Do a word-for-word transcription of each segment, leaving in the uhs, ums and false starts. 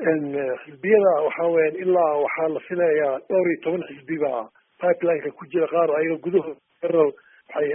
xisbiyada waxaa weeyaan ilaa waxaa la filayaa dhowr iyo toban xisbi baa pipelineka ku jira, qaar ayaga gudahooda waxay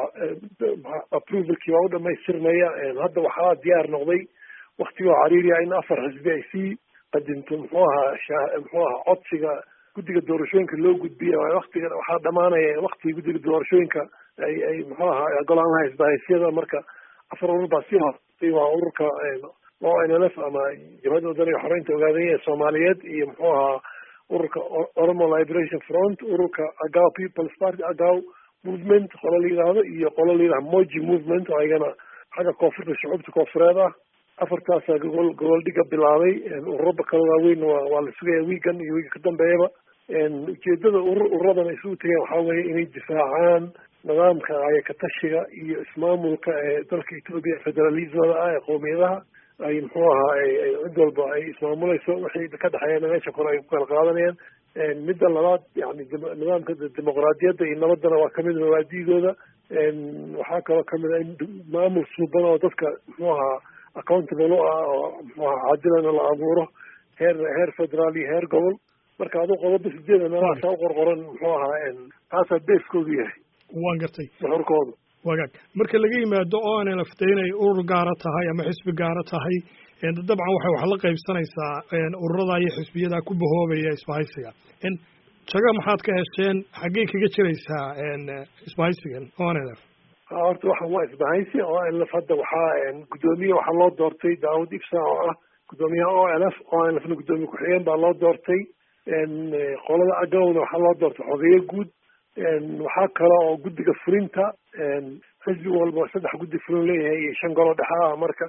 approvalkii waa u dhamaystirmaya. hadda waxaa diyaar noqday waktigoo cariiriya in afar xisbi ay sii qadinto muxuu ahaa muxuu ahaa codsiga guddiga doorashooyinka loo gudbiya. waktiga waxaa dhamaanaya waktigii guddiga doorashooyinka ay ay muxuu ahaa golaan laha isbahaysyada. marka afar urur baa sii hortay, waa ururka o N L F ama jabhadda wadaniga xoreynta ogaadanya ee soomaaliyeed, iyo muxuu ahaa ururka Oromo Liberation Front, ururka Agaw People's Party Agaw Movement qola la yidhaahdo, iyo qola la yidhahdo Moji Movement oo ayagana xagga koonfurta shucuubta koonfureed ah. afartaasaa gogol gogol dhiga bilaabay. ururada kale waaweyn waa waa la sugaya wiigan iyo wiiga ka dambeeyaba. ujeedada urur ururadan ay isugu tegeen waxaa weeye inay difaacaan nidaamka ayakatashiga iyo ismaamulka ee dalka Ethiopia, federalismada ah ee qowmiyadaha ay muxuu ahaa ay cid walba ay ismaamulayso, wixii ka dhexeeyana meesha kore ay ku kala qaadanayaan. midda labaad yani nidaamka dimuqraadiyadda iyo nabadana waa kamid mabaadi'dooda. waxaa kaloo kamid a in maamul suuban oo dadka muxuu ahaa accountable u ah oo muxuu ahaa caadilana la abuuro heer heer federaal iyo heer gobol. marka aduu qodoba sideeda meelahaasa u qorqoran muxuu ahaa taasaa beeskoodu yahay. waan gartay nuxurkooda. wagaag marka laga yimaado oo aanay laftay inay urur gaara tahay ama xisbi gaara tahay, dabcan waxay wax la qaybsanaysaa ururada iyo xisbiyada ku bahoobaya isbahaysiga. jaga maxaad ka hesheen, xaggey kaga jiraysaa isbahaysigan O N L F? horta waxaan waa isbahaysi O N L F. hadda waxaa guddoomiye waxaa loo doortay Daawud Ibsa oo ah guddoomiyaha O N L F. O N L F na guddoomiye ku-xigeen baa loo doortay. qolada agawna waxaa loo doortay xogeeye guud. waxaa kale oo guddiga fulinta xisbi walba saddex guddi fulin leeyahay iyo shan golo dhexe ah. marka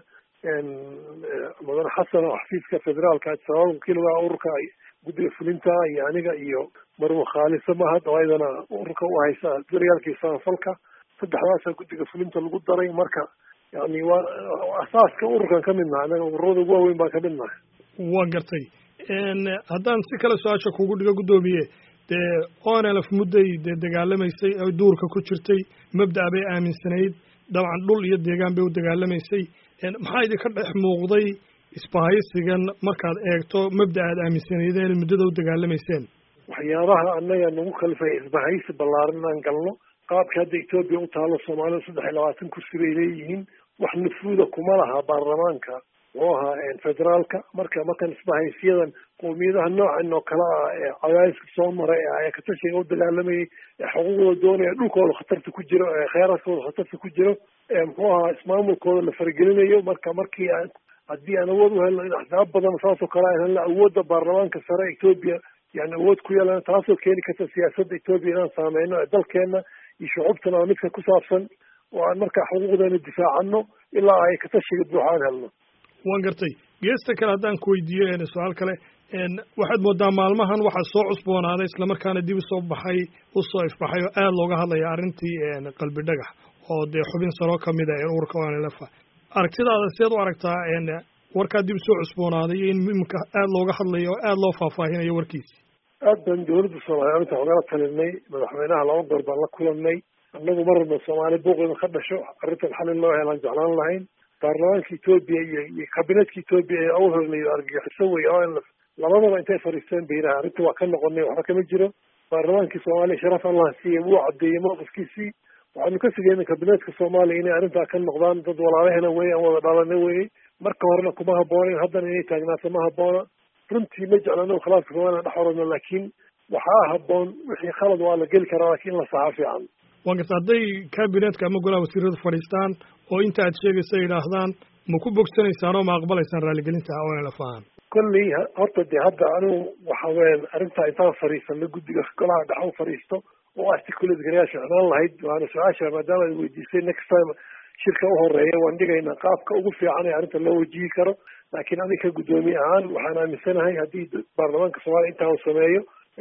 mudane xasan oo xafiiska federaalka sabab wakiilga ururka guddiga fulinta iyo aniga iyo marwo khaalisa mahad oo ayadana ururka u haysa daryaalkii samafalka, saddexdaasaa guddiga fulinta lagu daray. marka yani waa asaaska ururkan ka midnaha, anaga ururada ugu waaweyn baan ka midnahay. waa gartay. haddaan si kale su-aasha kugu dhigo guddoomiye, dee O N L F mudday dee dagaalamaysay oo duurka ku jirtay, mabda' bay aaminsanayd, dabcan dhul iyo deegaan bay u dagaalamaysay. maxaa idinka dhex muuqday isbahaysigan markaad eegto mabda' aad aaminsanaydeen muddada u dagaalamayseen? waxyaabaha annaga nagu kalifay isbahaysi ballaaran inaan galno, qaabka hadda Ethiopia u taalo soomaalida saddex iyo labaatan kursi bay leeyihiin, wax nufuuda kuma laha baarlamaanka muxuu ahaa federaalka. marka markan isbahaysiyadan qowmiyadaha noocan oo kale ah ee cadaadiska soo maray ee ayakatashiga u dagaalamayay ee xuquuqdooda doonaya dhulkooda khatarta ku jiro ee kheyraadkooda khatarta ku jiro ee muxuu ahaa ismaamulkooda la faragelinayo. marka markii aan haddii aan awood u helno in axsaab badan saasoo kale aan helno awoodda baarlamaanka sare Ethiopia yani awood ku yeelana, taasoo keeni karta siyaasadda Ethiopia inaan saameyno ee dalkeena iyo shucuubtana oo midka ku saabsan oo aan markaa xuquuqdeena difaacano ilaa ayakatashiga buuxaan helno. waan gartay. geesta kale haddaan ku weydiiyo su-aal kale, waxaad moodaa maalmahan waxaa soo cusboonaaday islamarkaana dib usoo baxay usoo ifbaxay oo aada looga hadlaya arrintii qalbi dhagax oo dee xubin saroo kamid a ururka O N L F. aragtidaada seed u aragtaa warkaa dib usoo cusboonaaday in iminka aada looga hadlayo oo aada loo faahfaahinayo warkiisi? aad baan dawladda soomaaliya arrinta ogala talinay, madaxweynaha laba goor baan la kulanay. annagu mar walba soomaali buuqeeda ka dhasho arrintan xalin loo helaan jeclaan lahayn. baarlamaanka Ethiopia iyo iyo kabinetka Ethiopia ee ugu horreeyay argagixiso way O N L F labadaba intay fariisteen bay yidhahdeen arrinta waa ka noqonay, waxba kama jiro. baarlamaankii Soomaaliya sharaf Allah siiyey wuu caddeeyey mowqifkiisii. waxaanu ka sugeynay kabinetka Soomaaliya inay arrintaa ka noqdaan dad walaalahena wey aan wada dhalanay weye. marka horena kuma habboonayn, haddana inay taagnaato ma habboona. runtii ma jeclano khilaafka Soomaaliya dhex orano, laakiin waxaa habboon wixii khalad waa la geli karaa laakiin la saxa fiican. waan garta hadday kabinetka ama golaha wasiirada fadhiistaan oo inta aad sheegaysa yidhaahdaan ma ku bogsanaysaan oo ma aqbalaysaan raaligelinta O N L F ahaan? kolley horta dee hadda anigu waxa weeyaan arrintaa intaan fadhiisano guddiga golaha dhex u fadhiisto oo articulate garayaasha xidhaan lahayd waana su-aasha maadaama ad weydiisay next time shirka u horeeya waan dhigaynaa qaabka ugu fiican ee arrinta loo wajihi karo. laakiin adinka guddoomiye ahaan waxaan aaminsanahay haddii baarlamaanka Soomaaliya intaa uu sameeyo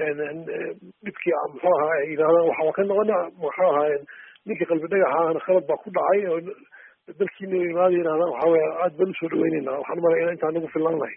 dhibkii muxuu ahaa ay yidhahdaan waxa waa ka noqona muxuu ahaa ninkii qalbi dhagaxa khalad baa ku dhacay oo dalkiina imaada yidhahdaan waxa weya aad baan usoo dhaweynaynaa. waxaan umalayaa inaan intaan nagu filan lahay.